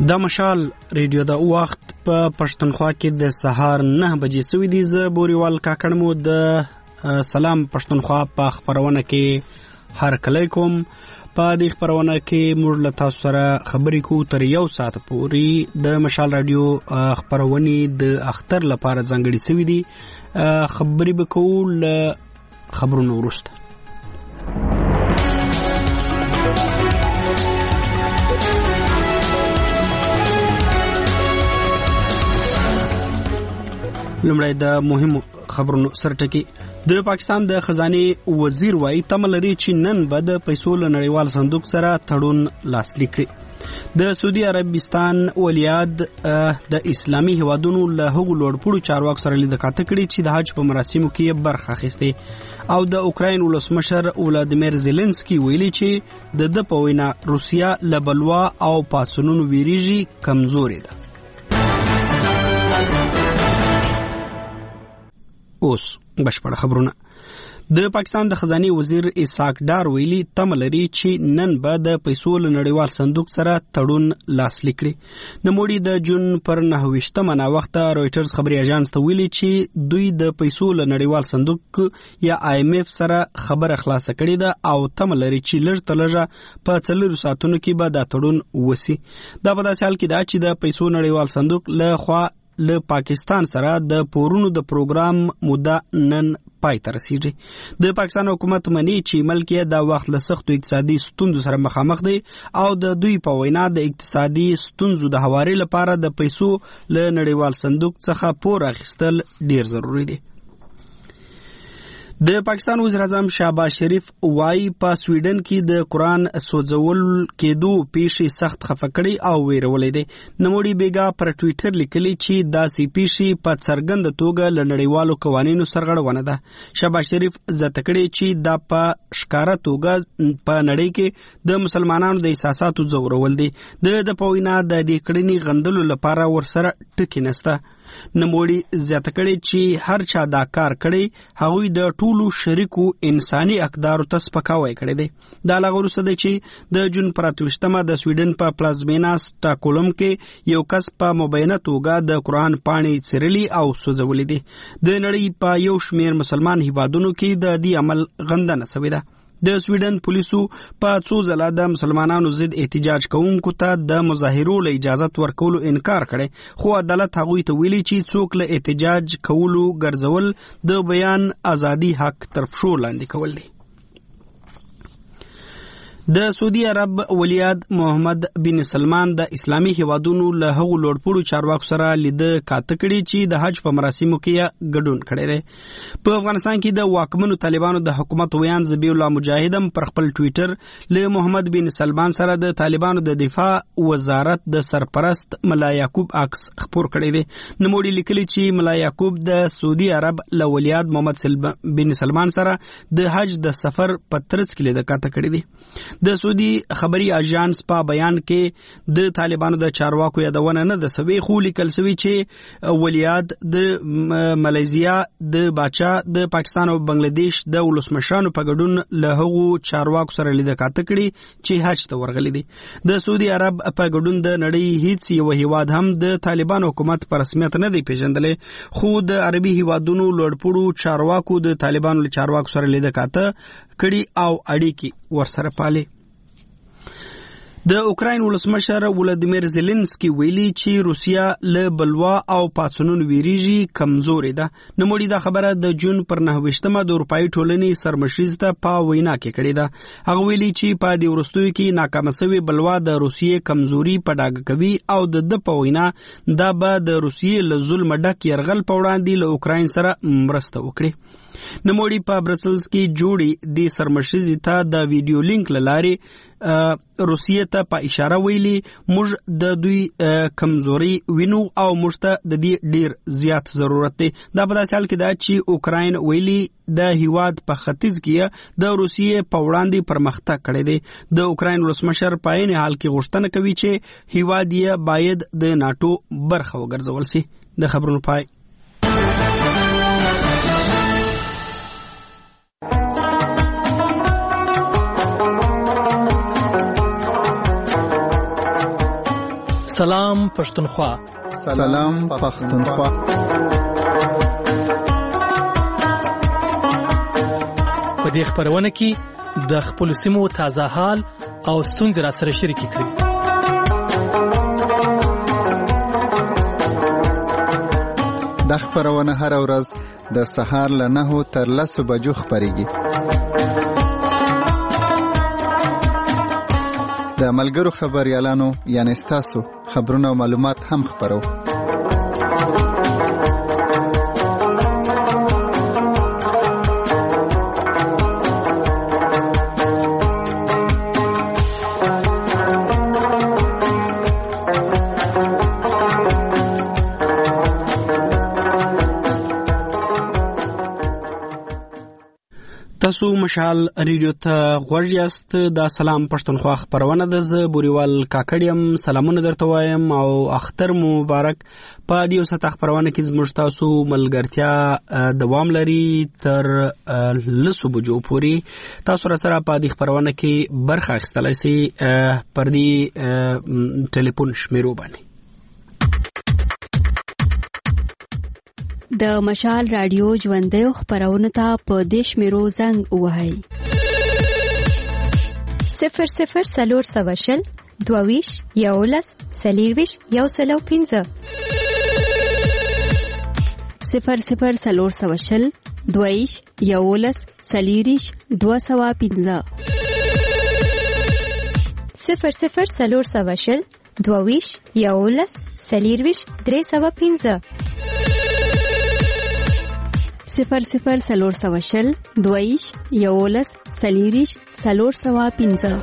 د مشال ریډیو د وخت په پښتونخوا کې د سهار 9 بجې سوي دي. ز بوريوال کاکړ مو د سلام پښتونخوا په خبرونه کې هر کله کوم. په دې خبرونه کې موږ له تاسو سره خبرې کوو تر 1 ساعت پورې. د مشال رادیو خبرونه د اختر لپاره ځانګړي سوي دي. خبرې به کوو له خبرونو وروسته. لمړی د مهمو خبرونو سرټکی. د پاکستان د خزانه وزیر وايي تمه لري چې نن به د پیسو له نړیوال صندوق سره تړون لاسلیک کړي. د سعودي عربستان ولیعهد د اسلامي هیوادونو له هغو لوړپوړو چارواکو سره لیدنه کړې چې د حج په مراسمو کې برخه اخیسته. او د اوکراین ولسمشر ولادیمیر زيلنسکي ویلي چې د په وینا روسیا له بلوا او پاسونونو ویریږي کمزوري ده. اوس بشپړ خبرونه. د پاکستان د خزانه وزیر اسحاق ډار ویلي تمه لري چې نن به د پیسو له نړیوال صندوق سره تړون لاسلیک کړي. نوموړي د جون پر 9 نا وخت رويټرز خبري اژانس ته ویلي چې دوی د پیسو له نړیوال صندوق یا IMF سره خبره خلاصه کړې ده او تمه لري چې لږ تلجه په 4 ساعتونو کې به دا تړون وسی. دا په داسې حال کې ده چې د پیسو نړیوال صندوق له خوا له پاکستان سره د پورونو د پروګرام موده نن پای ته رسیږي. د پاکستان حکومت مني چې ملک یې د وخت له سختو اقتصادي ستونزو سره مخامخ دی او د دوی په وینا د اقتصادي ستونزو د هواري لپاره د پیسو له نړیوال صندوق څخه پور اخیستل ډیر ضروری دی. د پاکستان وزیر اعظم شهباز شریف وايي په سویډن کې د قرآن سوځول کېدو پیښې سخت خفه کړي او ویرولې دي. نوموړي بیګا پر ټوئیټر لیکلي چې داسې پیښې په څرګنده توګه له نړیوالو قوانینو سرغړونه ده. شهباز شریف زیاته کړي چې دا په ښکاره توګه په نړۍ کې د مسلمانانو د احساساتو ځورول دي. د پوینا د دې کړنې غندلو لپاره ورسره ټکی نشته. نوموړي زیاته کړي چې هر چا دا کار کړي هغوی د ټولو شریکو انساني اقدارو ته سپکاوی کړی دی. دا لا وروسته دی چې د جون پر 28 د سویډن په پلازمینا سټاکولم کې یو کس په مبینه توګه د قرآن پاڼې څیرلي او سوځولې دي. د نړۍ په یو شمیر مسلمان هیوادونو کې د دې عمل غندنه شوې ده. د سویډن پولیسو په څو ځله د مسلمانانو ضد احتجاج کوونکو ته د مظاهرو له اجازه ورکولو انکار کړي، خو عدالت هغوی ته ویلي چې څوک له احتجاج کولو ګرځول د بیان ازادي حق تر پښو لاندې کول دي. د سعودي عرب ولیعهد محمد بن سلمان د اسلامي هیوادونو له هغو لوړپوړو چارواکو سره لیده کاته کړي چې د حج په مراسمو کې ګډون کړی دی. په افغانستان کې د واکمنو طالبانو د حکومت ویان ذبیح الله مجاهدم پر خپل ټوئیټر له محمد بن سلمان سره د طالبانو د دفاع وزارت د سرپرست ملا یعقوب عکس خپور کړی دی. نوموړي لیکلي چې ملا یعقوب د سعودي عرب له ولیعهد محمد بن سلمان سره د حج د سفر په ترڅ کې لیده کاته کړی دی. د سعودي خبري اژانس په بیان کې د طالبانو د چارواکو یادونه نه د سوي خو لیکل سوي چې ولیعهد د ملایزیا د باچا د پاکستان او بنگلاديش د ولسمشرانو په ګډون له هغو چارواکو سره لیده کاته کړي چې حج ته ورغلي دي. د سعودي عرب په ګډون د نړۍ هیڅ یو هیواد هم د طالبانو حکومت په رسمیت نه دی پیژندلې، خو د عربي هیوادونو لوړپوړو چارواکو د طالبانو له چارواکو سره لیده کاته کړي او اړیکې ورسره پالي. د اوکراین ولسمشر ولادیمیر زيلنسکي ویلي چې روسیا له بلوا او پاسونونو ویریږي کمزوري ده. نوموړي دا خبره د جون پر 9 د اروپאי ټولنې سرمشریز ته په وینا کې کړې ده. هغه ویلي چې په دې وروستیو کې ناکامه شوې بلوا د روسیې کمزوري په ډاګه کوي او د په وینا دا به د روسیې له ظلم ډک یرغل په وړاندې له اوکراین سره مرسته وکړي. نوموړي په برسلز کې جوړې د سرمشریز ته د ویډیو لینک لارې روسیې ته په اشاره ویلي موږ د دوی کمزوري وینو او موږ ته د دې ډیر زیات ضرورت دی. دا په داسې حال کې ده چې اوکراین ویلي د هیواد په ختیځ کې د روسیې په وړاندې پرمختګ کړی دی. د اوکراین ولسمشر په عین حال کې غوښتنه کوي چې هیواد یې باید د ناتو برخه وګرځول شي. د خبرونو پای. سلام پښتونخوا. سلام پښتونخوا. په دې خبرونه کې د خپل سیمو تازه حال او ستونزې را سره شریکې کړئ. د خبرونه هر ورځ د سهار له 9 تر 10 بجو خبريږي. د ملګرو خبريالانو یعنی تاسو خبرونه او معلومات هم خبرو. تاسو مشال ریډیو ته غوږ یاست. د سلام پښتونخوا خبرونه د ز بوريوال کاکړیم سلامونه درته وایم او اختر مبارک. په دې وسه خبرونه کې زموږ تاسو ملګرتیا دوام لري تر 10 بجو پورې. تاسو را سره په دې خبرونه کې برخه اخیستلای شئ پر دې ټلیفون شمیرو باندې. د مشال رادیو ژوندۍ خبرونه ته په دیش میرو زنګ وهاي 00 سلور سواشل دوویش یولس سلیرویش یوسلو 15 00 سلور سواشل دوویش یولس سلیریش 215 00 سلور سواشل دوویش یولس سلیرویش 315 00 سلور سواشل دویش یولس سلیریش 315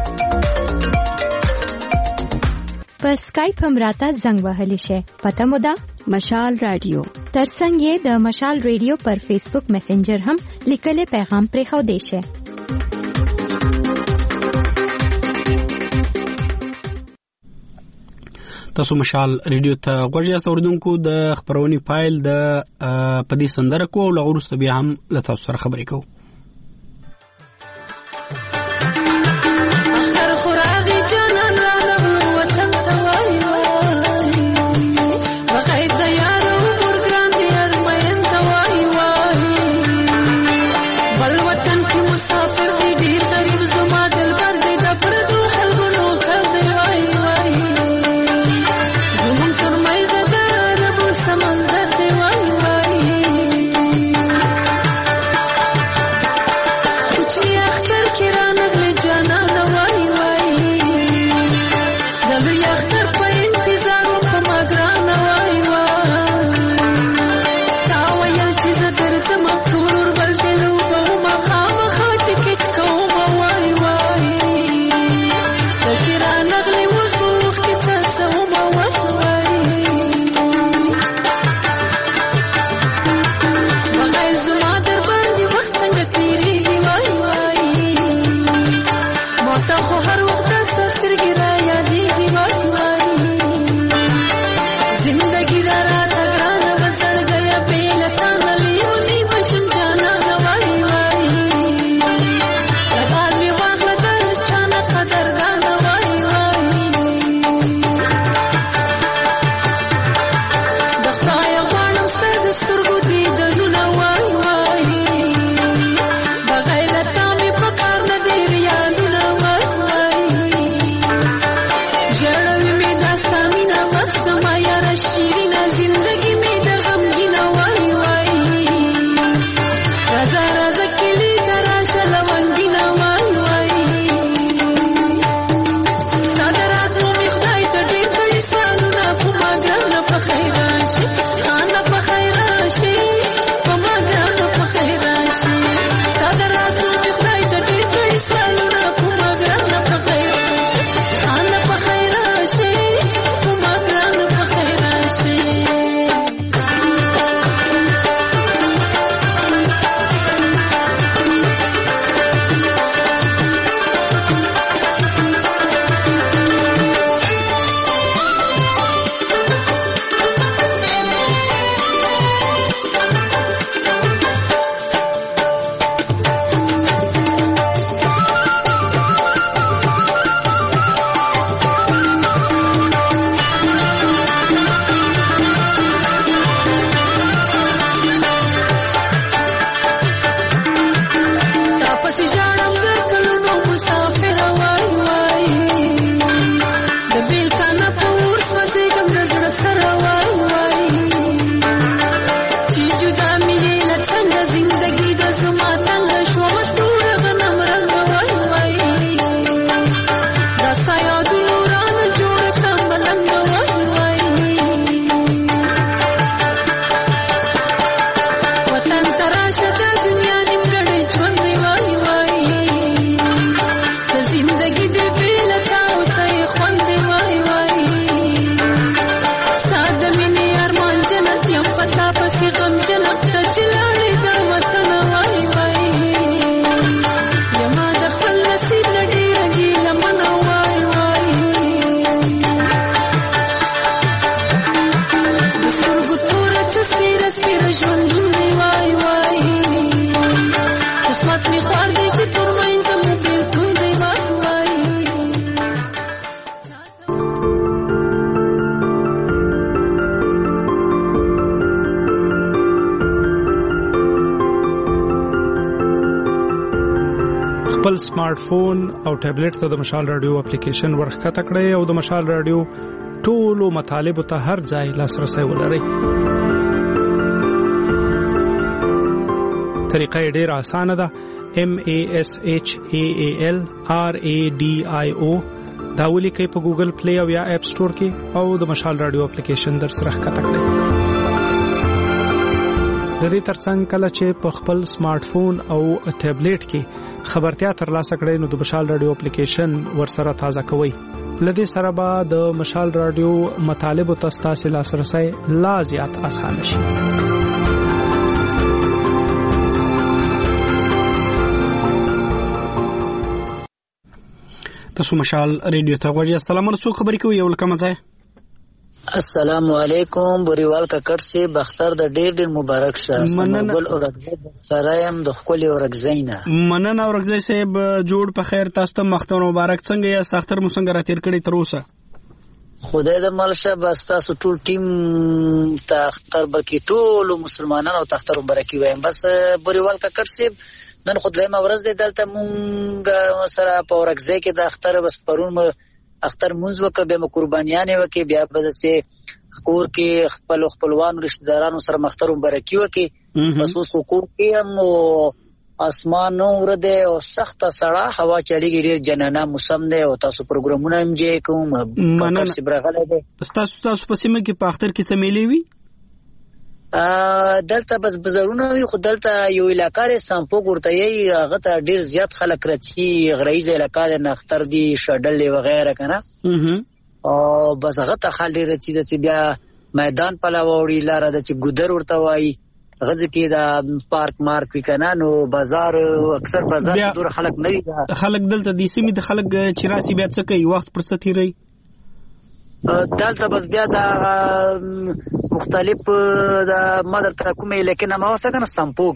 په اسکایپ هم راته زنګ وهلی شي. پته مو ده مشال رادیو. ترڅنګ یې د مشال ریډیو پر فیسبوک میسنجر هم لیکلي پیغام پرې خو دی شي. تاسو مشال ریډیو ته غوږ یاست. اوردونکو د خبرونې فایل د پدې سندره کو او لغورسته بیا هم له تاسو سره خبرې کوو. خپل سمارټ فون او ټابلیټ ته د مشال رادیو اپلیکیشن ورخکته کړئ او د مشال رادیو ټولو مطالبه ته هر ځای لاسرسي ولرئ. طریقه ډیره اسانه ده. MASHAALRADIO دا ولیکئ په ګوګل پلی او یا اپ سٹور کې او د مشال رادیو اپلیکیشن در سره ښکته کړئ. د دې ترڅنګ کله چې په خپل سمارټ فون او ټابلیټ کې خبرتیا ترلاسه کړئ نو د مشال رادیو اپلیکیشن ورسره تازه کوئ. لدې سره به د مشال رادیو مطالبه تاسو لاسرسي لا زیات آسان شي. تاسو مشال ریډیو ته غوړی. السلام علیکم. خبرې کوي یو لکه مزه. السلام علیکم بریوال ککړ سي بختر د ډېر مبارک شه سمګل او سرایم د خپل اورګزینا مننه اورګزی صاحب جوړ په خیر. تاسو ته مختون مبارک. څنګه یا سختر مسنګ را تیر کړی تر اوسه؟ خدای د مالشه بس تاسو ټول ټیم ته اختر برکی ټول مسلمانانو او تختر برکی وایم. بس بریوال ککړ سي نن خدای ما ورځ د دلته مونږ سره په اورګزی کې د اختر بس پرون اختر منځ وکړه به قربانیانه وکړي بیا به سه کور کې خپلوانو رشتہ دارانو سره مختر برکی وکړي. بس اوس کور کې هم اسمان نور ده او سخت سړه هوا چلیږي ډیر جنانا موسم ده او تاسو پروګرامونه هم جې کوم مننه سبرغله ده. تاسو په سیمه کې په اختر کې سمېلې وي دلته بس بزرونه وي خو دلته یو علاقې سامپو ورته یي هغه ته ډیر زیات خلک راځي غریزه علاقې د نختر دي شډل وغیرہ کنه او بس هغه ته خلک راځي د بیا میدان پلاوړي لاره د چې ګودر ورته وای غزه کې دا پارک مارک وکنه نو بازار اکثر بازار دور خلک نه وي. خلک دلته د سیمې د خلک چراسي بیا څه کوي وخت پر ستې ری دلته بس بیا دا مختلف دا مدر ته کومه لیکن ما وسکنه سمپوګ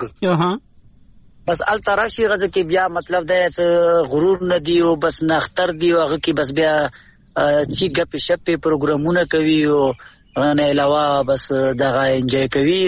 بس التراشی غزه کې بیا مطلب دا غرور نه دی او بس نختر دی او هغه کې بس بیا چې غپ شپ پروګرامونه کوي او نه علاوه بس دغه انجوای کوي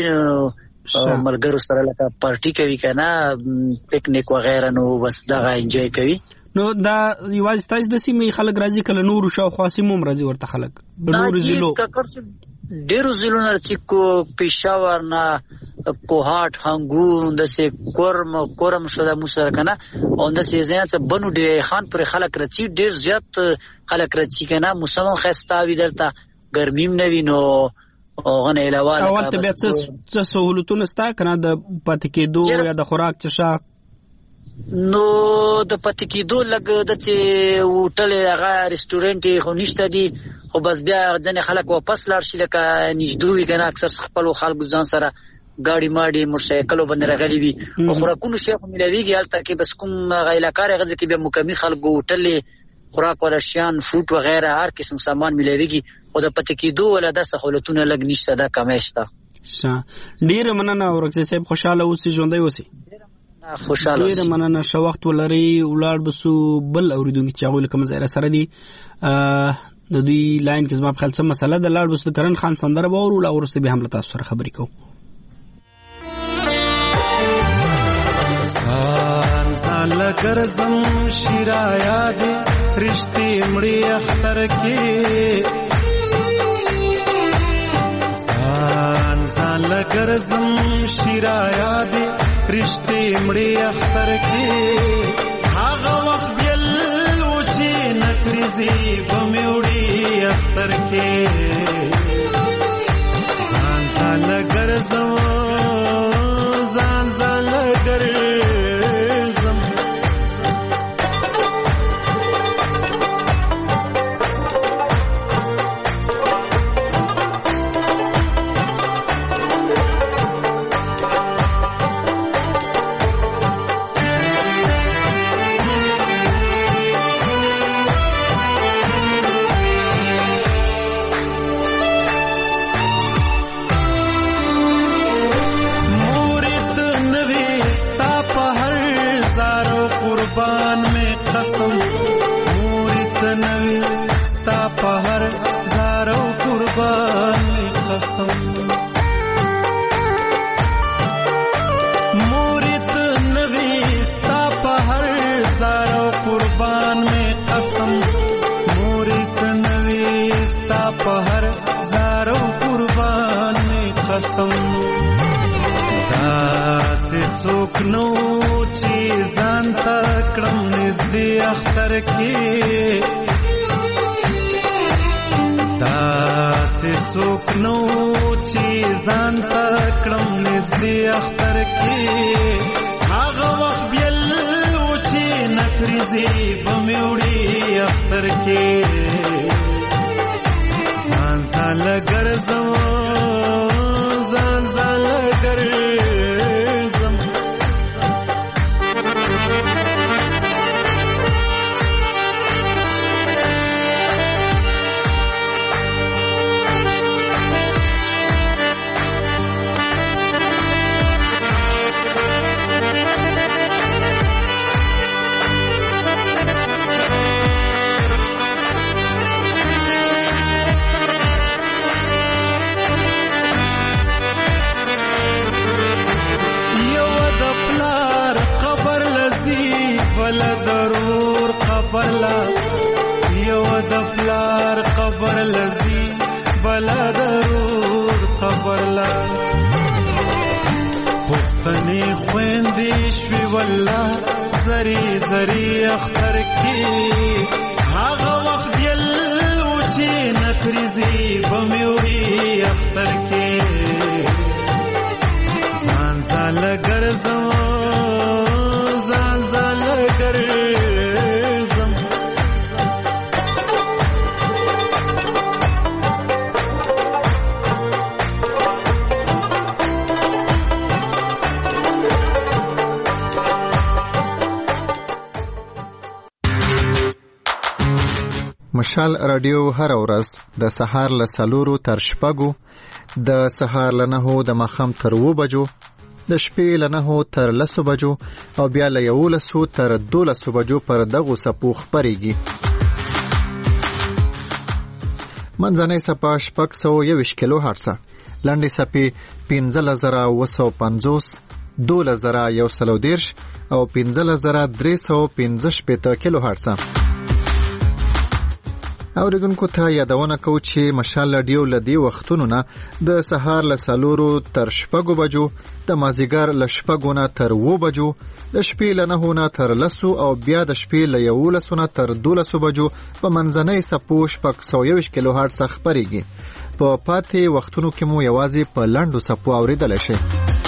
ملګرو سره لکه پارټي کوي کنه پکنیک وغیرہ نو بس دغه انجوای کوي. نو دا یوازې تاسو د سیمې خلک راځي کله نور شاو خاصموم راځي ورته خلک نور زیلو ډیرو زیلو نرڅ کو پېښور نه کوهات هنګون د سه کورم شوه موسر کنه او د سه ځان څخه بنو ډیر خان پر خلک راځي ډیر زیات خلک راځي کنه موسم خستا وی دلته ګرمیم نه وینو غنه علاوه اول ته بیا څه سہولتونه ستا کنه د پاتې کېدو یا د خوراک چشاک نو د پاتې کېدو لګ د چې هوټل هغه ریسټورانټ خو نشته دي خو بس بیا ځنه خلک واپس لاړ شي لکه نږدې کنه اکثر خپل خلک ځان سره ګاډي ماډي موټرسایکل باندې راغلي وي او خوراکونو شیخ ملويږي الته کې بس کوم علاقې غزه کې به مکمل خلکو هوټل خوراک ورشيان فروټ وغیرہ هر قسم سامان ملويږي خو د پاتې کېدو ولا د سہولتونو لګ نشته دا کمشته. ډیر مننه اورګزی صاحب خوشاله اوسئ ژوندۍ اوسئ. خوشاله ډیر مننه شو وخت ولري ولار بسو بل اوریدونکو چې هغه کوم ځای سره دي د دوی لاین کې زما په خیال څه مسله د لاړ بسو کرن خان سندره باور ولا ورسته به حمله تاسو سره خبرې کوو. ځان لګرزم شیرایا دې رښتې مړی اختر کې ځان لګرزم شیرایا دې رښتې مړی اختر کې هغه وخت بل و چې نکرزي بموړي اختر کې ځان لګرزم ځان لګرزم څوک نو چې ځان ته کړم نږدې اختر کې داسې څوک نو چې ځان ته کړم نږدې اختر کې هغه وخت بیل و چې نکریزې به مې وړي اختر کې ځان ځان ګرځم ځان ځان ګرځم بلا ضرور قبر لا یو د پلار قبر لذي بلا ضرور قبر لا پختنی خويندې شوي والله زري زري اختر کې هغه وخت یل و چې نکریزي بميوري اختر کې ځان ځان ګرځم مشال رادیو هر ورځ د سهار له 4 تر 6 د سهار له 9 د ماښام تر 2 بجو د شپې له 9 تر 10 بجو او بیا له 11 تر 12 بجو پر دغه سپو خبريږي منځنۍ سپا 621 کیلو هرتز لاندې سپي 15950 12110 او 15315 کیلو هرتز اوریدونکو ته یادونه کوم چې مشال رادیو لدی وختونو نه د سهار له 4 تر 6 بجو د مازیګر له 6 نه تر 2 بجو د شپې له 9 نه تر 10 او بیا د شپې له 11 نه تر 12 بجو په منځنۍ سپو 621 کیلو هرتز خبريږي په پاتې وختونو کې مو یوازې په لاندو سپو اوریدل شي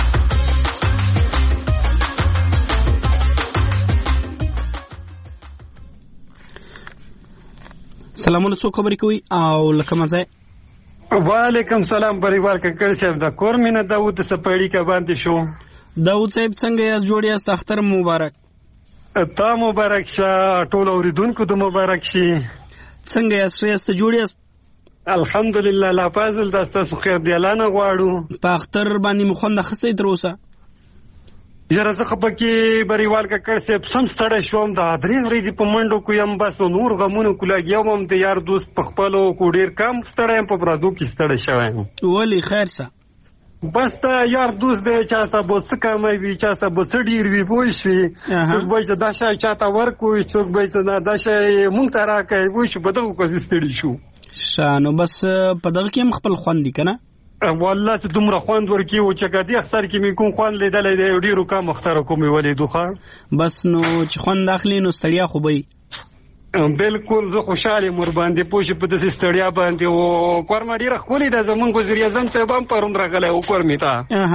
سلامونه څو خبرې کوي او لکه مزه وعلیکم سلام پریوار ککړ صاحب دا کور مینه داوود سپېړی کا باندې شو داوود صاحب څنګه یې جوړی است اختر مبارک تا مبارک شه ټول اوریدونکو ته مبارک شي څنګه یې است جوړی است الحمدلله لا فضل تاسو خیر دی اعلان غواړو په اختر باندې مخوند خسته تر اوسه یاره زه خپکی بریوال ککړ صاحب سم ستړی شوم دا درې ورځې په منډو کو یم بس نور غمونو کولاګیوم هم د یار دوست په خپلو کو ډیر کم ستړی په برادو کې ستړی شوم ولی خیر څه بس دا یار دوست دی چا سبو څه کمای وی چا سبو څه ډیر وی پوه شي څوک به دا شای چاته ورکوي څوک به نه دا شای مونږ ته راکوي وای شو په دغه کوزي ستړي شو شانو بس په دغه کې خپل خوندې کنه والله چې دومره خوند ورکی او چې کدي اختر کې می کوم خوند لیدلې دی ډیرو کم اختر کومې ولې دوخه بس نو چې خوند اخلي نو ستړیا خو به بالکل زه خوشاله مور باندې پوښي په دې ستړیا باندې او کورما ډیره خولې د زمون گزاري اعظم صاحب هم پروند راغله او کورمی تا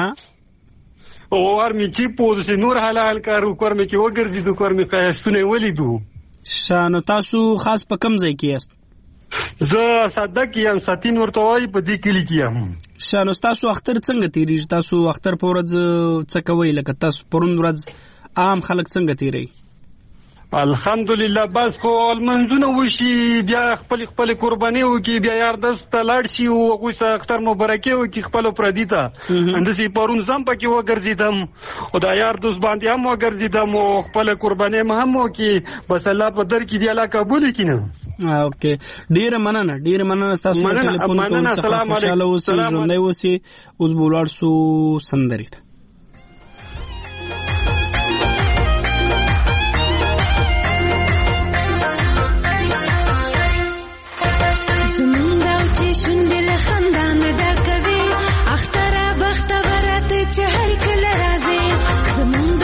او ورمی چې پوه نور حلال کارو کورمی کې وګرځي د کورمی قیاسونه ولیدو شانو تاسو خاص په کم ځای کې است زه صدق یم ساتین ورته وای په دې کلی کې یم شانو تاسو اختر څنګه تیریږي تاسو اختر په ورځ څه کوي لکه تاسو پروند ورځ عام خلک څنګه تیری الحمدلله بس خو منځونه وشي بیا خپل قرباني وکي بیا یار دست لاړ شي او غوسه اختر مبارکي وکي خپل پردیتا اندسي پرون زم پکې وګرځیدم او دا یار دوست باندې هم وګرځیدم او خپل قرباني هم وکي بس الله په در کې دی الله قبول کینه اوکې ډیر مننه تاسو ټلیفون کوم السلام علیکم ژوندۍ اوسئ اوس بولار سو سندري شندل خندان دا کوي اختر بخت ورته چې هر کله راځي زمون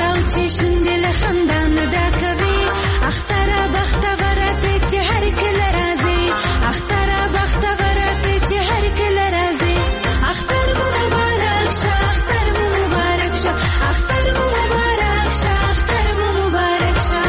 خندان دا کوي اختره بختوره چې هر کله راځي اختره بختوره چې هر کله راځي اختر مبارک شه اختر مبارک شه اختر مبارک شه اختر مبارک شه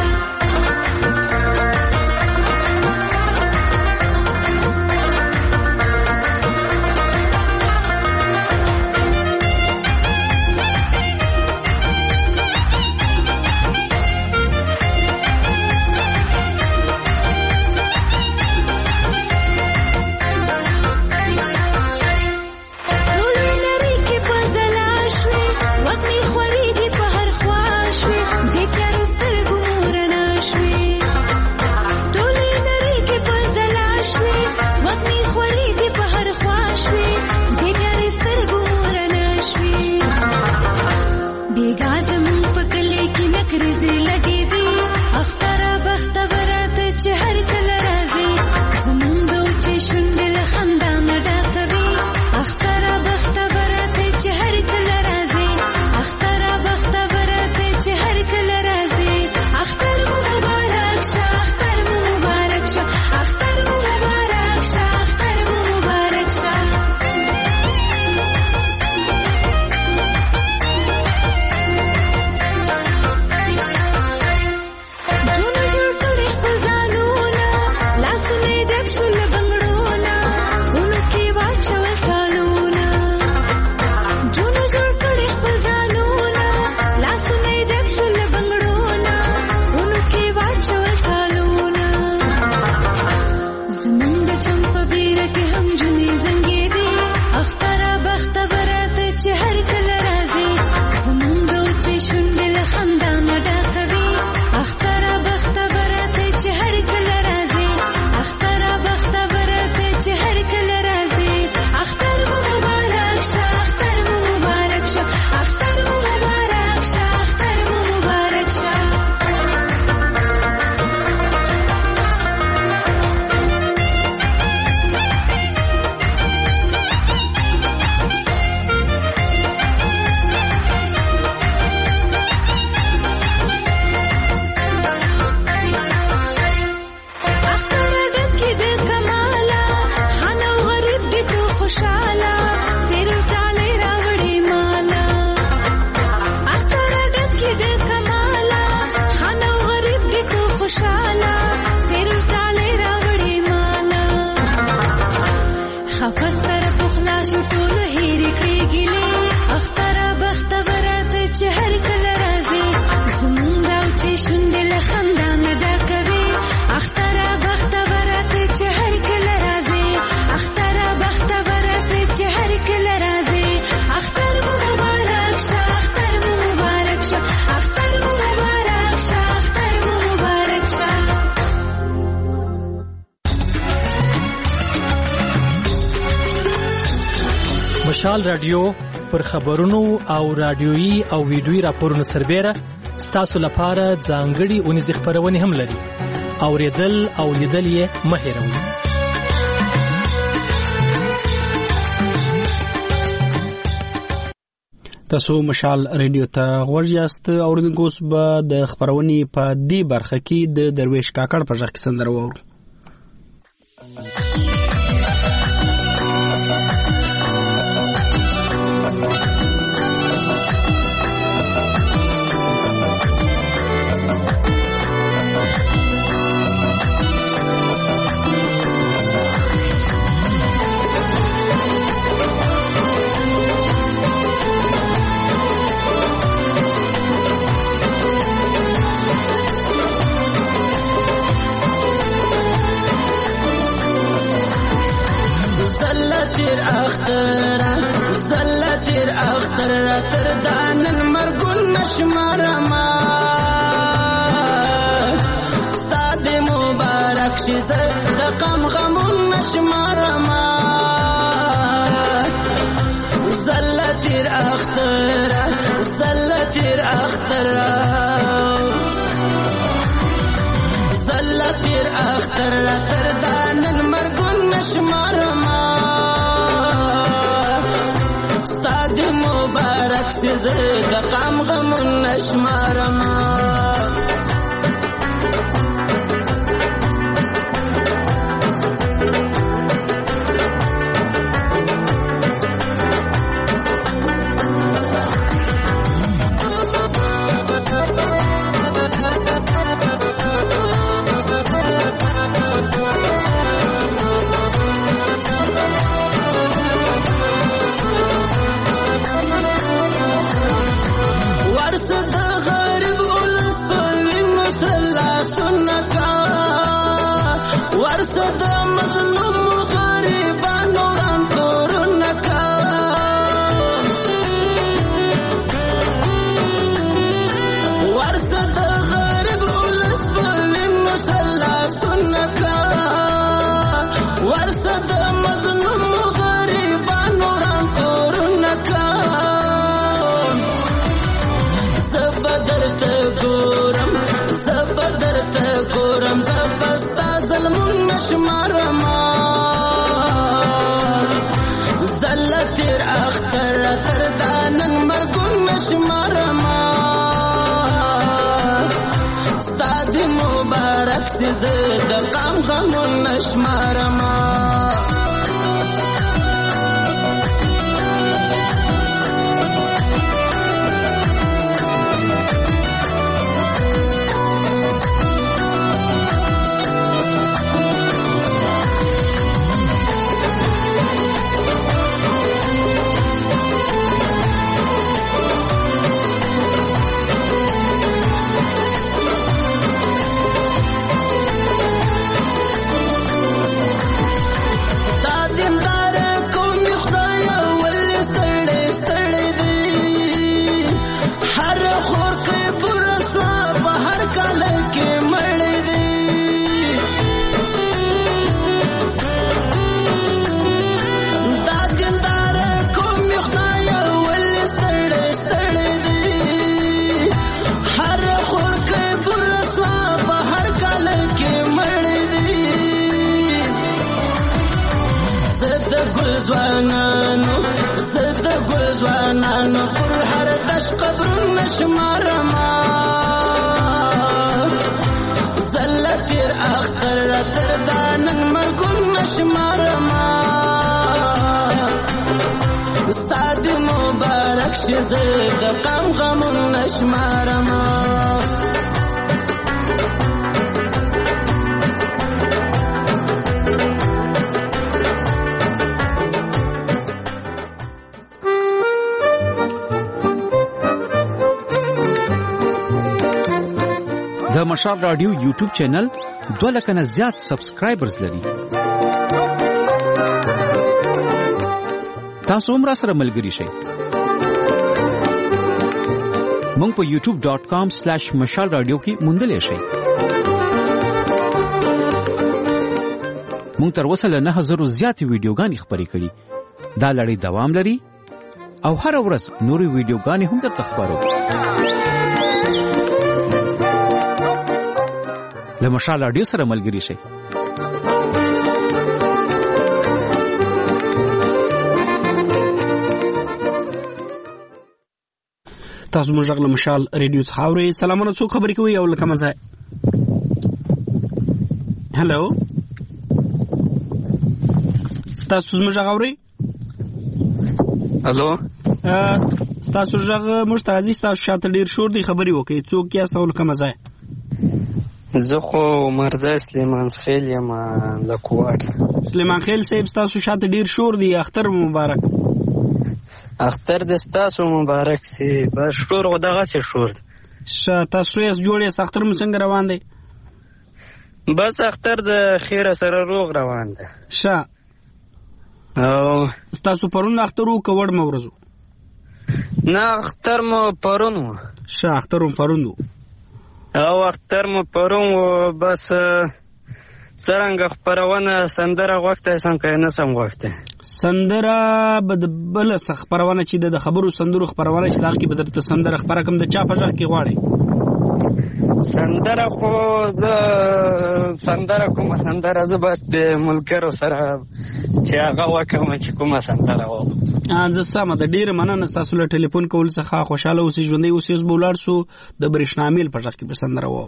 مشال رادیو پر خبرونو او رادیويي او ویډیويي راپورونو سربېره ستاسو لپاره ځانګړي اونیزې خپرونې هم لري. اوریدل او لیدل یې مه هېروئ. تاسو مشال رادیو ته غوږ یاست. اوریدونکو اوس به د خپرونې په دې برخه کې د درویش کاکړ په غږ کې سندره واورو. زلتر اختر تر دانن مرګون نشمارما ستاد مبارک شي د غم غمون نشمارما زلتر اختر زلتر اختر تر دانن مرګون نشمارما ستاد مبارک سي د غم غمون نشمارما ورسد غریب ولس په وینو سلاسونه کا ورسد مظلوم غریبانو رانکورونه کا زبدر ته ګورم زبستا ظلمونه شمارما زله تیر اختر تر دانن مرګونه شمارما ستا د مبارک سي زه د غمونه شمارما ځوانانو پر هر دش قبرونه شمارما زله تیر اختر تر دانن مرګونه شمارما ستا د مبارک شي زه د غمونه شمارما د مشال رادیو یوټیوب چینل 2 لک نه زیات سبسکرایبرز لري. تاسو هم را سره ملګري شئ. مونږ په youtube.com/mashalradio کې موندلی شئ. مونږ تر اوسه له 9000 زیاتې ویډیوګانې خپرې کړي. دا لړۍ دوام لري او هر ورځ نورې ویډیوګانې هم درته خپرو. له مشال رادیو سره ملګري شئ. تاسو موږ له مشال رادیو څخه اورئ. سلامونه، څوک خبرې کوي او لکه مزه؟ هلو، تاسو موږ اورئ؟ هلو، تاسو موږ ته راځي. تاسو شاته ډیر شور دی، خبرې وکړئ. څوک یاست او لکه مزه؟ زه خو مرزا سلیمان خیل یم له کوټ. سلیمان خیل صاحب، تاسو شاته ډیر شور دی. اختر مبارک. اختر د تاسو مبارک سي. بس شور خو دغه سي شور. تاسو یې جوړې اختر مو څنګه روان دی؟ بس اختر د خیر سره روغ روان دی. او تاسو پرون اختر وو که وړ مورزو؟ نه، اختر مو پرون وو. اختر مو پرون وو. او اختر مو پرون وو. بس څرنګه خپرونه سندره غوښته څنګه نه سم غوښته سندره بل خپرونه چې د خبرو سندرو خپرونه چې دا کې به درته سندره خبره کوم د چا په ځخ کې غواړي سندره خو زه سندره کوم سندره زه بس د ملګرو سره چې هغه وکم چې کومه سندره و زه سمه د ډیر مننه تاسو له ټلیفون کول څخه خوشاله اوسئ ژوندۍ اوسئ بولار سو د برېښنا میل په ځخ کې به سندره و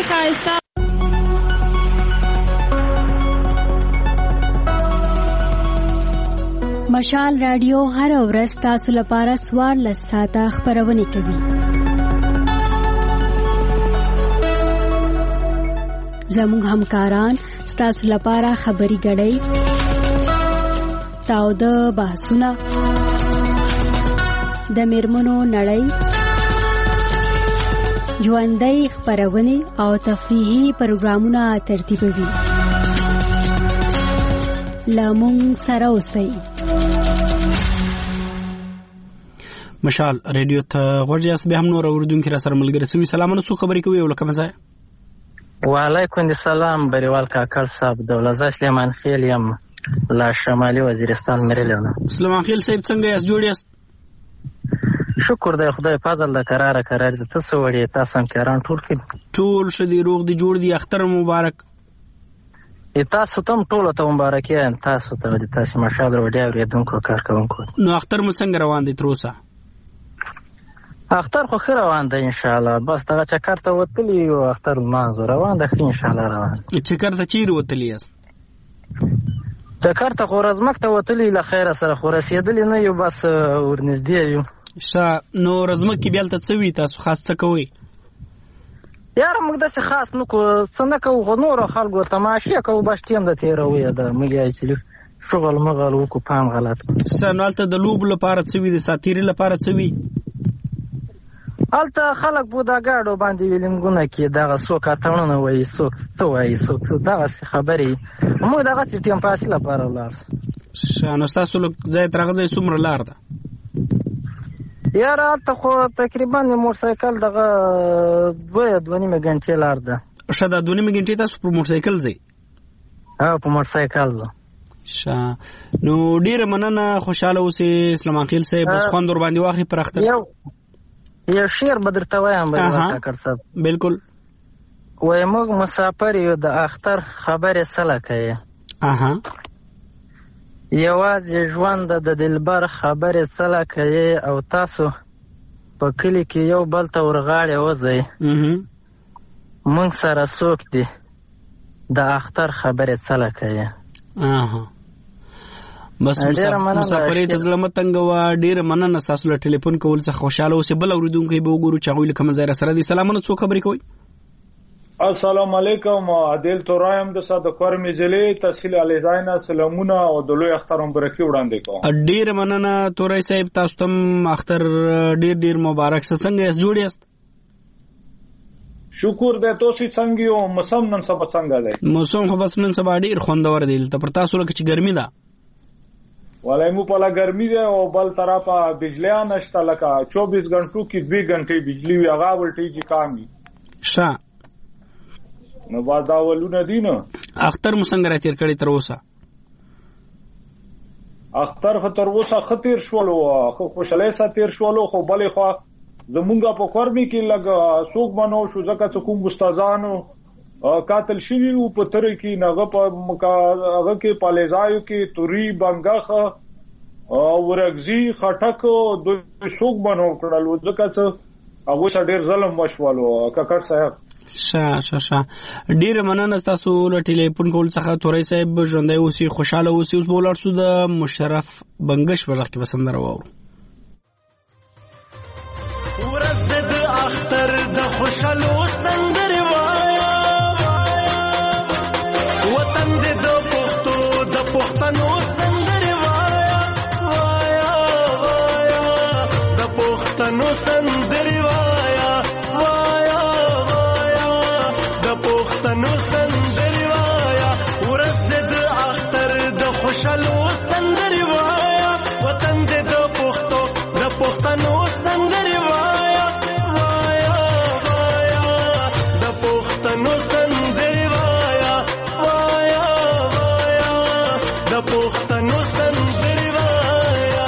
ښایسته مشال رادیو هر ورځ تاسو لپاره 14 ساعته خبرونه کوي. زموږ همکاران تاسو لپاره خبري غړي تاو د بحثونه د میرمنو نړۍ ژوندۍ خبرونه او تفریحي پروګرامونه ترتیبوي. لامون سره اوسئ. مشال ریډیو ته غوړیاست به هم نور اوردونکو را سره ملګری سوي. سلامونه، څو خبرې کوي ولکه مزه. وعلیکم السلام بریوال کاکړ صاحب دولزا سلیمان خیل یم لا شمالي وزیرستان مریلونه. سلیمان خیل صاحب څنګه یاست؟ جوړ یاست؟ شکر دی خدای فضل د قرار د تاسو وړي تاسو هم کاران ټول شدي روغ دي جوړ دي اختر مبارک. تاسو ته ټول ته مبارک یم. تاسو ته د تاسو مشال وړي اوریدونکو کارکونکو. نو اختر مو څنګه روان دي تر اوسه؟ اختر خو خیر روان ده ان شاء الله. بس دا چکر ته وتلی او اختر مانځو روان ده ان شاء الله روان. چکر ته چیرې وتلی یاست؟ چکر ته خو رزمک ته وتلی له خیر سره خو رسیدلی نه یو بس ورنږدې یو. نو رزمک کې بیل ته څه وی تاسو خاص څه کوئ؟ یار موږ داسې خاص نو کو څه نه کوو خو نورو خلکو تماشې کوو بس ټیم د تېروي ده موږ یې چې شغل مغل وکړو پام غلط. نو هلته د لوبو لپاره څه وي د ساتیري لپاره څه وي؟ هلته خلک بوداګاډو باندې ویلینګونه کې دغه څوک اتڼونه وایي څوک څه وایي څوک دغسې خبرې موږ دغسې ټیم پاسې لپاره ولاړ شو. نو ستاسو ځای تر هغه ځای څومره لار ده؟ یاره هلته خو تقریبا موټرسایکل دغه 2.5 غنټې لار ده. ښه دا 2.5 غنټې تاسو په موټرسایکل ځئ؟ په موټرسایکل ځو. نو ډیره مننه، خوشاله اوسئ سلیمان خیل صاحب. بس خوند ور باندې واخلئ پر اختر. یو شعر به درته وایم کاکړ صاحب. بالکل. وایي موږ مسافر یو د اختر خبرې سله کوي. یوازې ژوند د دلبر خبرې سله کوي او تاسو په کلي کې یو بل ته ورغاړې وځئ. موږ سره څوک دي د اختر خبرې سله کوي. بس مسافرې ته زړه مه تنګوه. ډېره مننه ستاسو له ټلیفون کول څخه خوشحاله اوسئ. بل اورېدونکی به وګورو چې هغوی له کومه ځای راسره دي. سلامونه، څو خبرې کوئ؟ السلام علیکم. عادل تورایم د صادقور مجلې تحصیل علیزاینه سلامونه او د لوی اختر مبارکي وړاندې کوم. ډېره مننه تورای صاحب، تاسو ته اختر ډېر مبارک. څنګه یاست؟ جوړ یاست؟ شکر دی. تاسو څنګه یو؟ موسم نن سبا څنګه دی؟ موسم خو بس نن سبا ډېر خوندور دی. دلته پر تاسو لکه چې ګرمي ده. ولای مو په لا ګرمي ده او بل طرفه بجلی نشته. لکه 24 غنټو کې 2 غنټې بجلی وي هغه ولټیږي کام وي. نو بعد دا ولونه دي. نو اختر مو څنګه را تیر کړی تر اوسه؟ اختر خو تر اوسه ښه تیر شولو، خو خوشحالۍ سره تیر شولو. خو بلې خوا زمونږ په کورمې کې لږ څوک منو شو ځکه چې کوم استادانو قاتل شوي وو په ترې کې هغه کې پالیزایو کې توري بنګخ ورغزي خټک دوی څوک منو کړل ځکه چې هغه سره ډېر ظلم وشولو. کاکړ صاحب ډیره مننه تاسو له ټلیفون کول څخه. تورای صاحب ژوندی اوسئ، خوشاله اوسئ. اوس به ولاړ شو د مشرف بنګش په غږ کې به سندره واورو. ورځ د اختر د خوشالو سندرې وایه، وطن دې د پښتو د پښتنو سندرې وایه، وایه وایه د پښتنو سندرې وایه، وایه وایه د پښتنو سندرې وایه. ورځ دې د اختر د خوشالو سندرې وایه، وطن دې د پښتو د پښتنو سندرې وایه، وایه وایه د پښتنو سندرې وایه، وایه وایه د پښتنو سندرې وایه.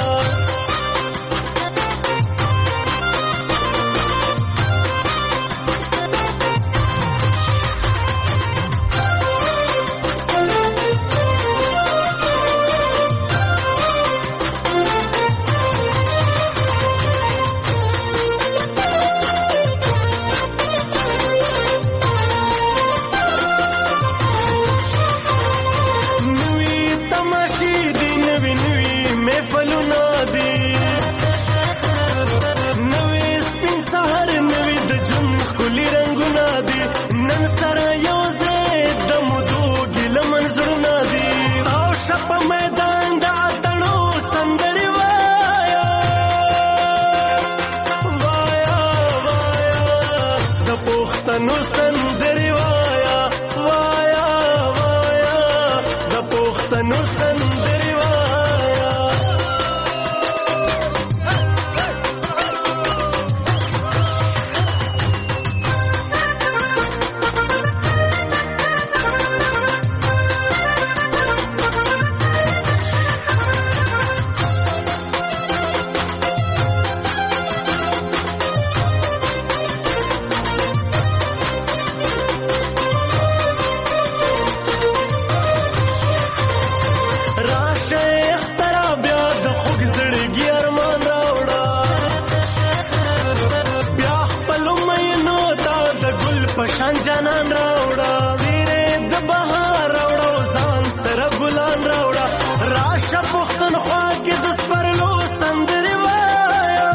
ښکلي رنګونه دي نن سره یو ځای د مودو ګیله منظرونه دي او شه په میدان د اتڼو سندرې وایه وایه وایه د پښتنو سندرې وایه وایه وایه د پښتنو سندرې وایه پشان جانان راوړه ویرې د بهار راوړه ځان سره ګلان راوړه راشه پښتونخوا کې د سپرلو سندرې وایه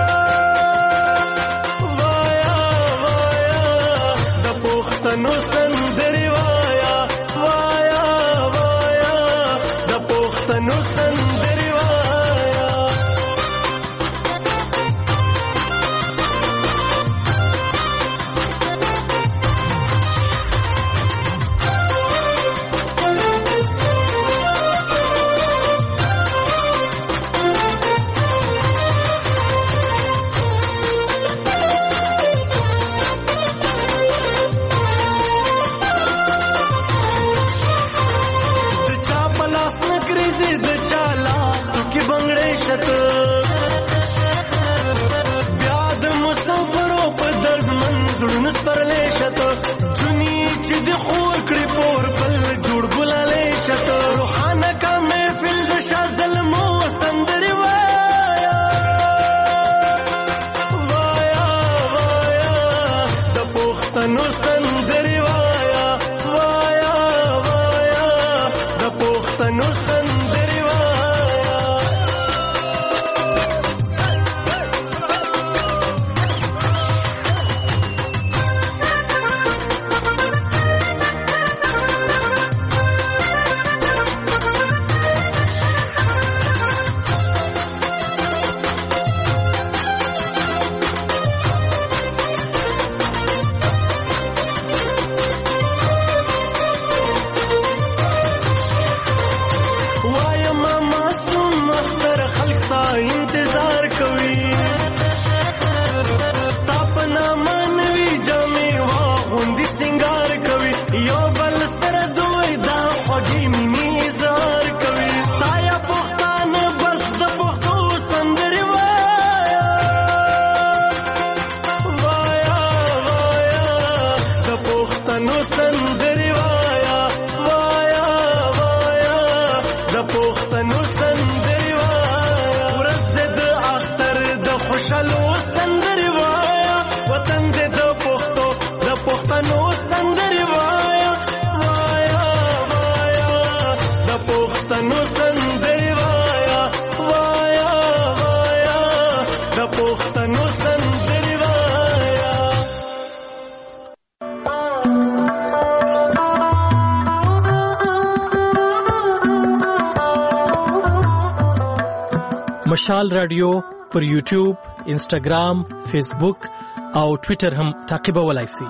وایه وایه د پښتنو سندرې وایه وایه وایه د پښتنو سندرې وایه بیا د مسافرو په درد منځړونه سپرلی شته ځونی چې د خور کړي پور بل جوړ ګلالی شته روښانه کا محفل د شاه زلمو سندرې وایه وایه وایه د پښتنو سندرې وایه وایه وایه د پښتنو سندرې وایه انتظار کوي ستا په نامه نوي جامې واغوندي سینګار کوي یو بل سره دوی دا خوږې مینې اظهار کوي ستا یا پښتانه بس د پښتو سندرې وایه وایه وایه د پښتنو سندرې وایه وایه وایه د پښتنو سندرې خوشالو سندرې وایه وطن دې د پښتو د پښتنو سندرې وایه وایه وایه د پښتنو سندرې وایه وایه وایه د پښتنو سندرې وایه مشال رادیو پر یوټیوب، انسټاګرام، فیسبوک او ټوئیټر هم تعقیبولای شئ.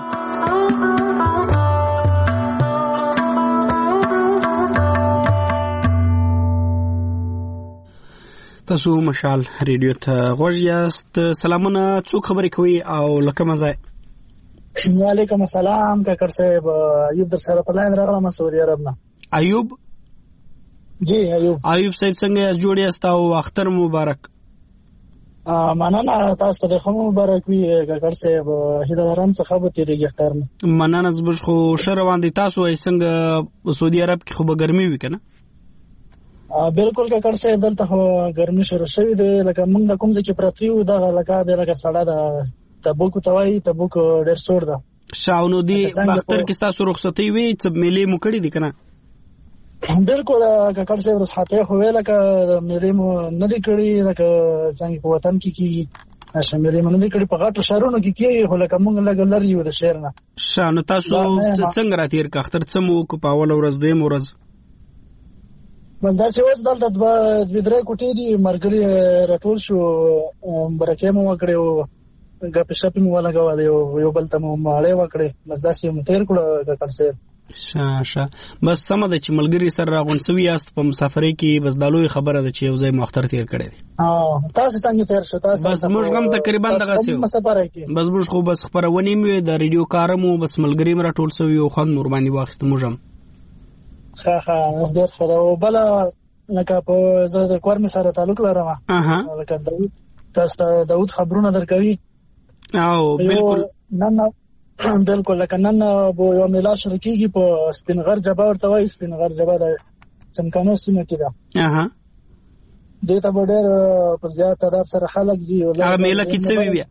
تاسو مشال ریډیو ته غوږ یاست. سلامونه، څوک خبرې کوي او لکه مزه؟ وعلیکم السلام کاکر صاحب، ایوب در سره په لاین راغلم سعودي عرب نه. ایوب جی ایوب صاحب څنګه جوړ یاست او اختر مبارک؟ مننه، تاسو ته خو مبارک وي کاکر صاحب، هیله لرم څخه به تیریږي اختر مو. مننه، زبر خو شر باندې تاسو یې څنګه سعودي عرب کې خو به ګرمي وي کنه؟ بالکل کاکر صاحب، دلته خو ګرمي شروع شوې ده، لکه موږ د کوم ځای کې پراته یو دغه لکه سړه ده، تبوک توای تبوک ډېر سوړ ده. شاونو دی باختر کې تاسو رخصتي وي چې میلې مو کړې دي کنه؟ بالکل کاکر صاحب، رخصتي خو لکه میلې مو نه دي کړې، لکه څنګه په وطن کې شمیرې مننه کړي په غاټو شهرونو کې کیږي خو لکه موږ لګ لري یو د شهر نه شانو تاسو څنګه راتیر کا اختر څه مو کو په اول ورځ دویم ورځ بس دا چې اوس دلته دوه درې کوټې دي مرګري راټول شو برکې مو وکړې او غپ شپ مو ولګولې یو بل ته مو ماړې وکړې بس دا چې مو تیر کړو د کړسه شاشه بس سم د چې ملګری سره راغون سوي است په مسافرۍ کې بس دالوي خبره ده چې یو ځای مختار تیر کړی دی تاسو څنګه تیر شو تاسو بس موږ هم تقریبا دغه سیو بس موږ خو بس خبرونه مې د ریډیو کارمو بس ملګری مې راټول سوي او خوند نور باندې واخست موږ هم ښه زه خو بل لکه په زه د کورم سره تعلق لرم لکه داود خبرونه درکوي او بالکل بالکل لکه نن بو یو میلا شروع کیږي په سپینغر جبا ورته وایي سپینغر جبا د څمکانو سیمه کې ده دې ته ډېر په زیات تعداد سره خلک زی هغه میلا کې څه وی بیا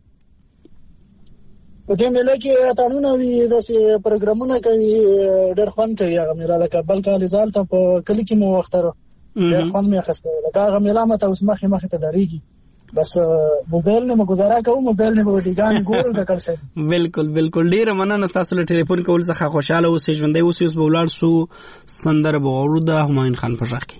په دې میلا کې قانون وی داسې پروګرامونه کوي ډېر خوند کوي هغه میلا لکه بل کال ځال ته په کلی کې مو وختره ډېر خوند مې اخیسته لکه هغه میلا مته اوس مخې ته دریږي بس موبایل نه مګزارا کوم موبایل نه وډیګان ګور وکړسه بالکل ډیر مننه تاسو له ټلیفون کول څخه خوشاله اوسئ ژوندۍ اوسئ اوس به ولاړ سو سندره به اورو د همایون خان په ژغ کې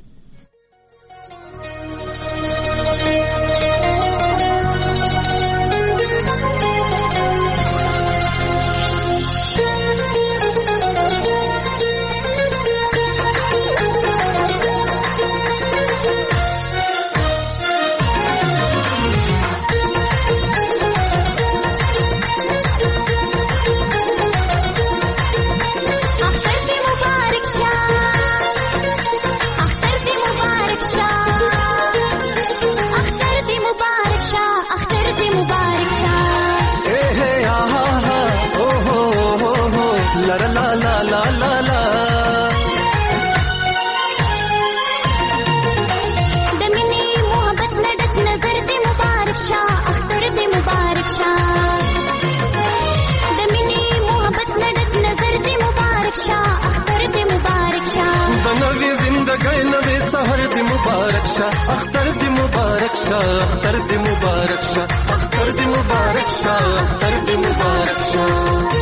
اختر دی مبارک شاه اختر دی مبارک شاه اختر دی مبارک شاه اختر دی مبارک شاه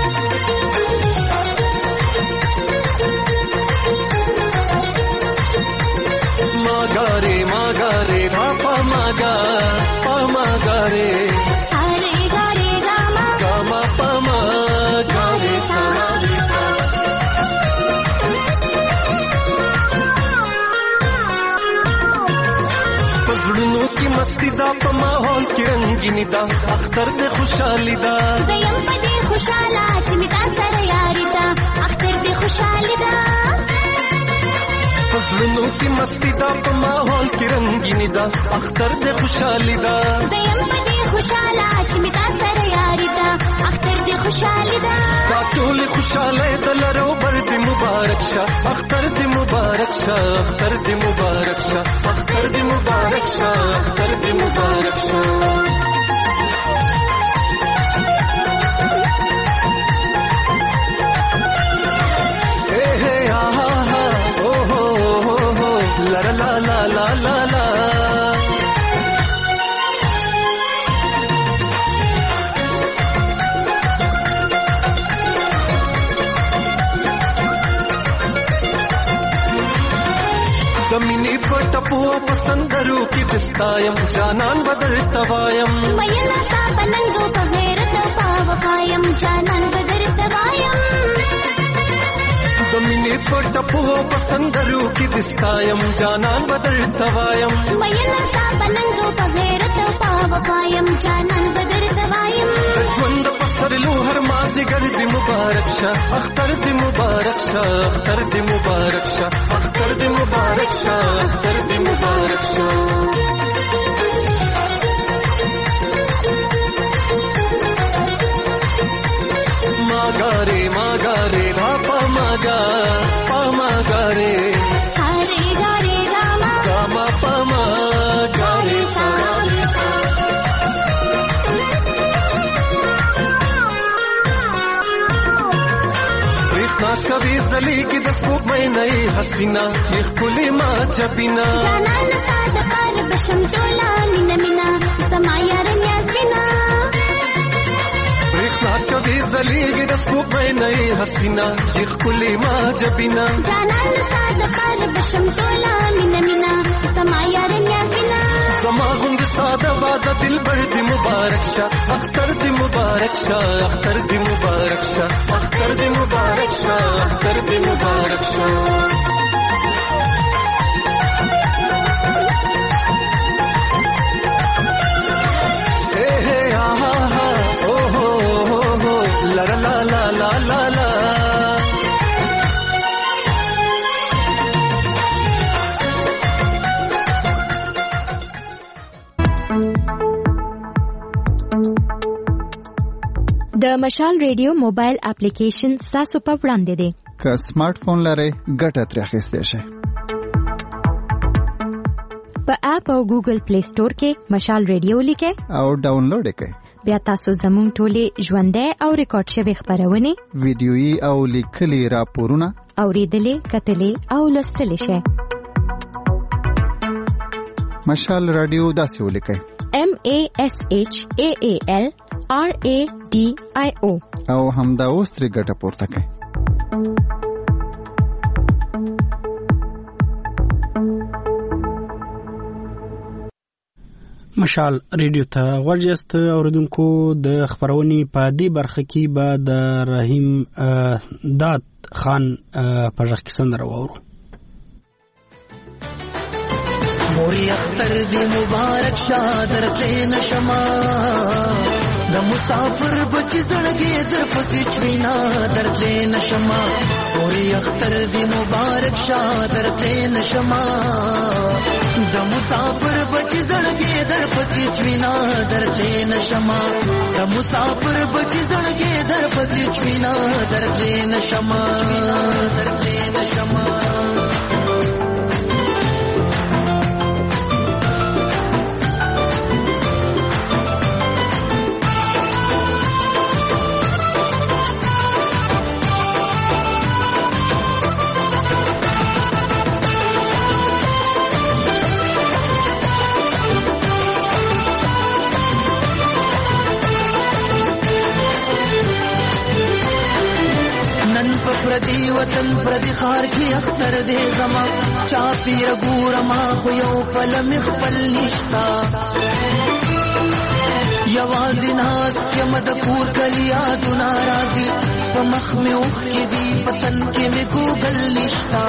ماګاره ماګاره پاپا ماګا پاماګاره اره ګاره ګاما ګاما پاماګاره سما زړونو کې مستی دا په ماحول کې رنگینی دا اختر دې خوشحالي دا زیم په دې خوشاله چې می تا سره یاري دا اختر دې خوشحالي دا زړونو کې مستی دا په ماحول کې رنگینی دا اختر دې خوشحالي دا زیم په دې خوشاله چې می تا سره یاري دا اختر دې خوشحالي دا ټول خوشاله دلرو بر دې مبارک شه اختر دې مبارک شه اختر دې مبارک شه اختر دې مبارک شه اختر دې مبارک شه اے ہے آہا او ہو لا لا لا لا لا لا دمینی پټپو پسندرو کی دستایم جانان بدر توایم مېنا تا بننګو په غیرت پاو قایم جانان بدر توایم دمینی پټپو پسندرو کی دستایم جانان بدر توایم مېنا تا بننګو په غیرت پاو قایم جانان بدر توایم ژوند پسر لو هر مازی ګرد مبارک شه اختر دې مبارک شه اختر دې مبارک شه اختر دې مبارک شه اختر دې مبارک شه ماګاره ماګاره پاپا ماګا پاماګاره اره ګاره ګاما ګاما پاماګاره سما کوي زلی کی د سپوږ مې نه حسینا یخ کلی ما جبینا جانان تا د قلب شمټولا مینا مینا سما یار نیاز بنا کوي زلیږي د سپوږمۍ نه حسینا ښکلې ما جبینا جانان ساده پر بشم تولا مینا مینا سما یار نیازینا زما غوندې ساده واده دلبر دې مبارک شه اختر دې مبارک شه اختر دې مبارک شه اختر دې مبارک شه اختر دې مبارک شه د مشال ریډیو موبایل اپلیکیشن تاسو په وړاندې دی. که سمارټ فون لرئ ګټه ترې اخیستی شئ. په اپ او ګوګل پلی سٹور کې مشال ریډیو لیکئ او ډاونلوډ یې کړئ. بیا تاسو زموږ ټولې ژوندۍ او ریکارډ شوي خبرونه، ویډیويي او لیکلي راپورونه اوریدلې، کتلې او لوستلې شئ. مشال رادیو داسې ولیکئ: MASHAALRADIO او همدا اوس ترې ګټه پورته کړئ. مشال ریډیو ته ورجست اوریدونکو د خبرونې په دې برخه کې به د رحیم داد خان په ژغ کې سندره واورو. موري اختر دی مبارک شادر تین شما د مسافر بچ زړګي در پتی چوینا در تین شما موري اختر دی مبارک شادر تین شما د مسافر بچ زړګي در پتی چوینا در تین شما د مسافر بچ زړګي در پتی چوینا در تین شما در تین شما پردی وطن پردی خار کی اختر دے زما چا پیر ګور ما خو یو پل مخبل نشتا یوازې ناس کې مد پور کلیا د ناراضي په مخ مې اوخ کې دی پتن کې مې ګوګل نشتا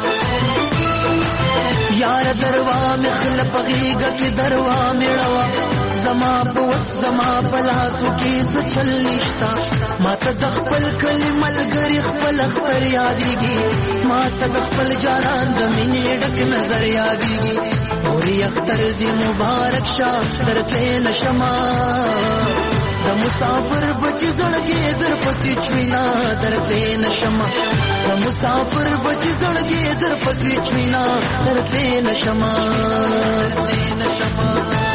یار دروا مخلف غیګه کې دروا میړوا زما په وس زما په لاسو کې سچل نشتا ما ته د خپل کلمل ګری خپل خبر یادېږي ما ته د خپل جانان د مینې ډک نظر یادېږي اوري اختر دی مبارک شه درته نشما د مسافر بچ زړګي در پتی چوینا درته نشما د مسافر بچ زړګي در پتی چوینا درته نشما درته نشما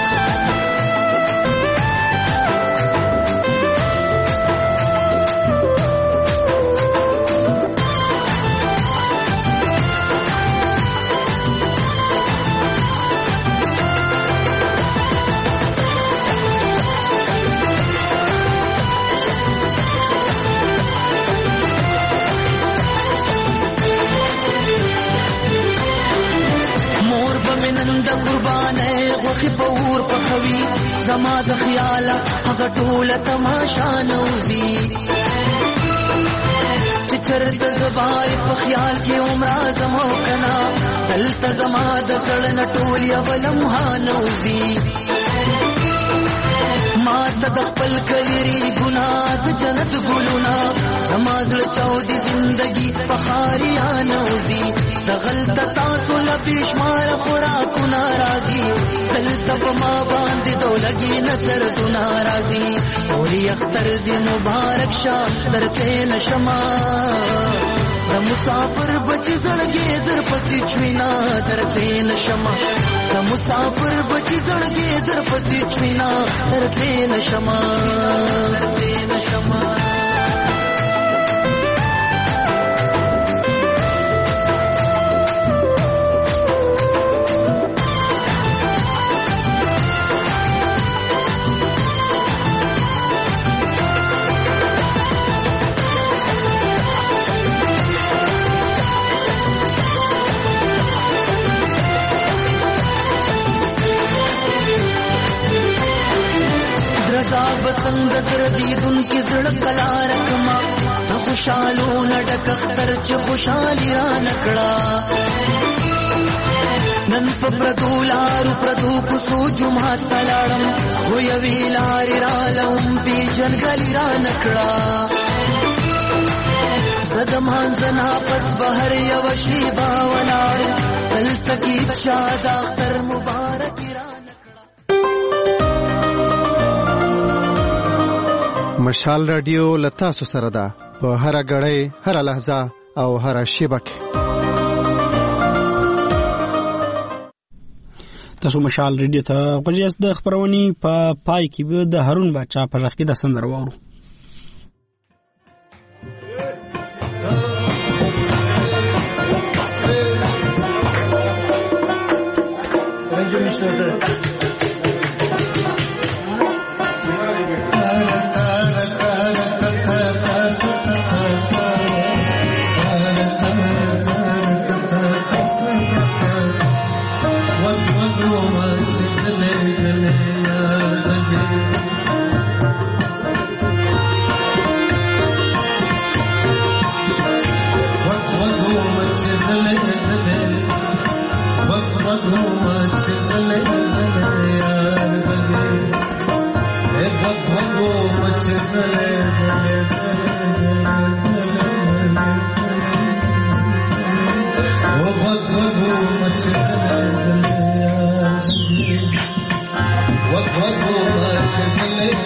وخی پور پخوی زما د خیال هغه ټوله تماشا نوزی چې چرته زبای په خیال کې عمره زمو کنا دلته زما د سړن ټول یو لمحه نوزی ما ته د خپل کلیری ګناه د جنت ګلونا زما زړه چاودي زندگی په خاریا نوزی د غلطه تاسو لبیشمار خوراکو ناراضي دلته په ما باندې دولګي نظر تو ناراضي اوري اختر دی مبارک شه درته نشما د مسافر بچ زړګي در پتی چوینا درته نشما د مسافر بچ زړګي در پتی چوینا درته نشما درته نشما بسنګ دردیدون کې زړه کلا رکما د خوشالو نډک اختر چې خوشالي را نکړه نن په پردو لارو پردو کوڅو جمعات تلاړم خو یوې لارې رالم پې جنګلي را نکړه زه د مانځنه پس بهر یوه شیبه ولاړم دلته کې چا د اختر مبارکي را مشال رادیو له تاسو سره ده په هره ګړۍ هره لحظه او هره شیبه کې. تاسو مشال ریډیو ته غوږ د خبرونې په پای کې به د هارون باچا په غږ کې د سندره واورو.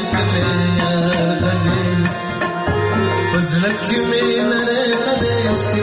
Zlaki mein re kade